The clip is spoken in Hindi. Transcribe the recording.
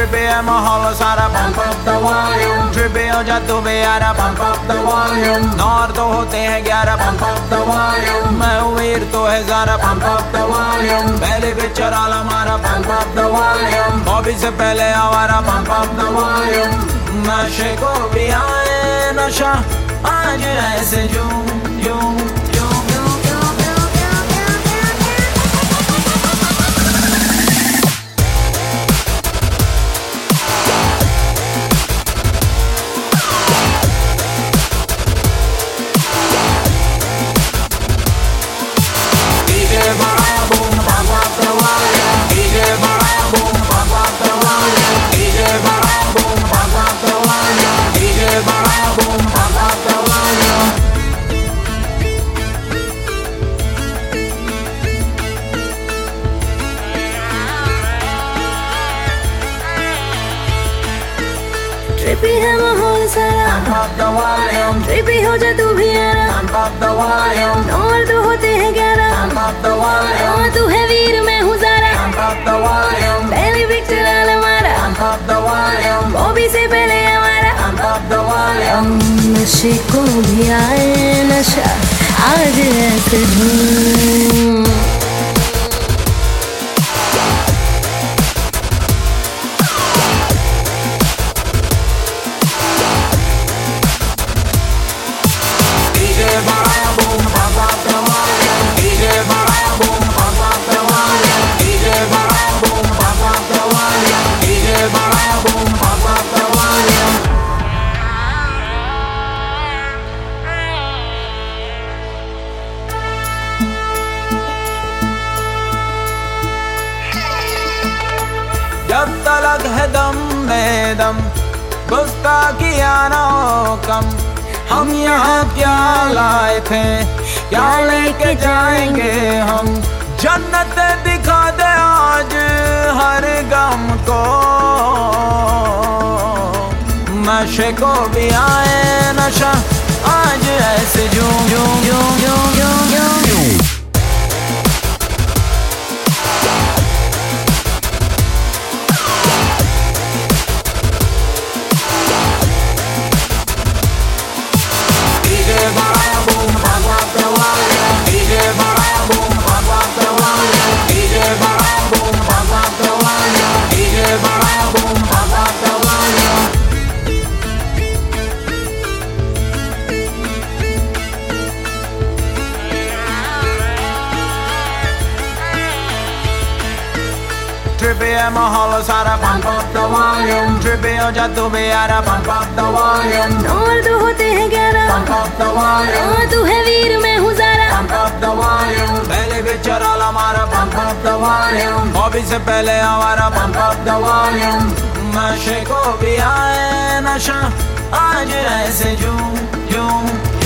Trippy है माहौल सारा pump up the volume. Trippy हो जा तू भी यारा pump up the volume. नौर तो होते हैं 11 pump up the volume. मैं हूँ वीर तो है Zara pump up the volume. पहले पिक्चर आला मारा pump up the volume. Bobby से पहले आवारा pump up the volume. नशे को भी आए नशा आज ऐसे यूं यूं ट्रिपी है माहौल सारा pump up the volume. Trippy हो जा तू भी यारा Pump up the volume. और तो होते हैं 11 Pump up the volume. और तू है वीर मैं हूँ Zara Pump up the volume. पहली पिक्चर आला मारा Pump up the volume. Bobby से पहले हमारा Pump up the volume. नशे को भी आए नशा आज ऐसे धूम जब तलक है दम में दम गुस्ताखियाँ ना कम हम यहाँ क्या लाए थे क्या लेके जाएंगे हम जन्नत दिखा दे आज हर गम को नशे को भी आए नशा आज ऐसे यूं यूं यूं यूं यूं यूं यूं Trippy है माहौल सारा pump up the volume. Trippy हो जा तू भी यारा pump up the volume. और तो होते हैं 11 Pump up the volume. और तू है वीर मैं हूँ Zara Pump up the volume. पहले पिक्चर आला मारा pump up the volume. Bobby से पहले आवारा pump up the volume. नशे को भी आए नशा आज ऐसे यूं यूं